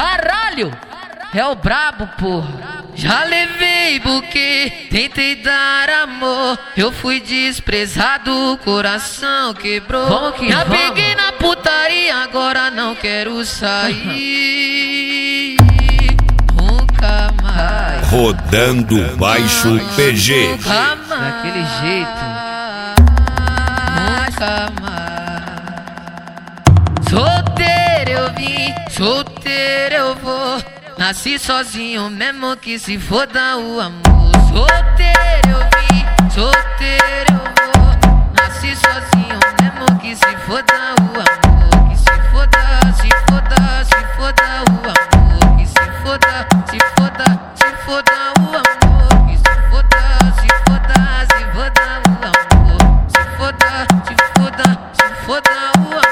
Caralho, é o brabo, porra. Já levei buquê, tentei dar amor. Eu fui desprezado, o coração quebrou. Já peguei na putaria, agora não quero sair. Nunca mais. Rodando baixo PG. Daquele jeito. Nunca mais. Solteiro eu vim, solteiro eu vou. Nasci sozinho mesmo que se foda o amor. Solteiro eu vim, solteiro eu vou. Nasci sozinho mesmo que se foda o amor. Que se foda, se foda, se foda o amor. Que se foda, se foda, se foda o amor. Que se foda, se foda, se foda o amor. Se foda, se foda, se foda o amor.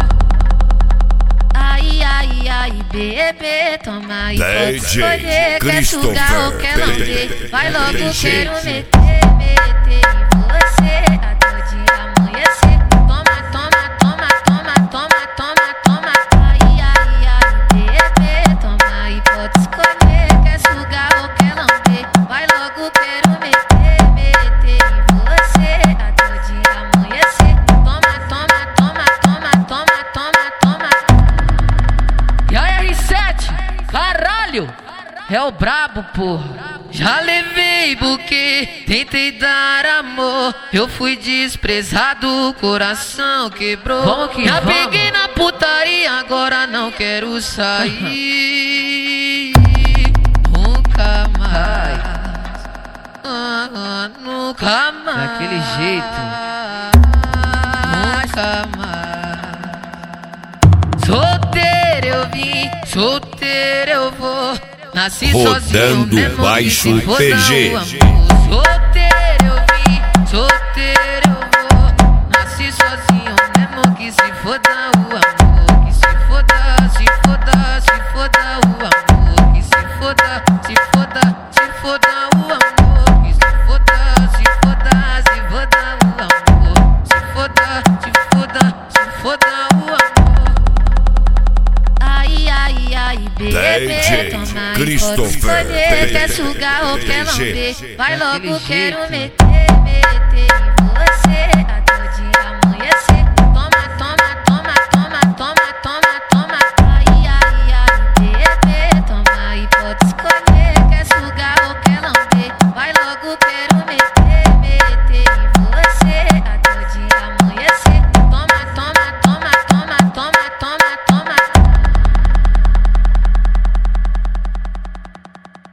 Ai, ai, ai, bebê, toma e pode escolher. Quer sugar ou quer lamber? Vai logo, quero meter, meter em você até o dia amanhecer. Toma, toma, toma, toma, toma, toma, toma. Ai, ai, ai, bebê, toma e pode escolher. Quer sugar ou quer lamber? Vai logo, quero meter, meter em você até o dia amanhecer. Toma, toma, toma, toma, toma, toma, toma. E aí, R7, caralho, é o brabo, porra. Já levei buquê, tentei dar amor. Eu fui desprezado, o coração quebrou. Já peguei na putaria, agora não quero sair. Nunca mais. Nunca mais. Daquele jeito. Nunca mais. Solteiro eu vim, solteiro eu vou. Nasci sozinho mesmo baixo que se foda PG. o amor. Solteiro eu vim, solteiro eu vou. Nasci sozinho mesmo que se foda o amor. Que se foda, se foda, se foda o amor. Que se foda, se foda, se foda o amor. Que se foda, se foda, se foda o amor. Se foda, se foda, se foda o amor. Ai, ai, ai, bebê, toma e pode escolher. Quer sugar ou quer lamber? Vai logo, quero meter, meter em você até o dia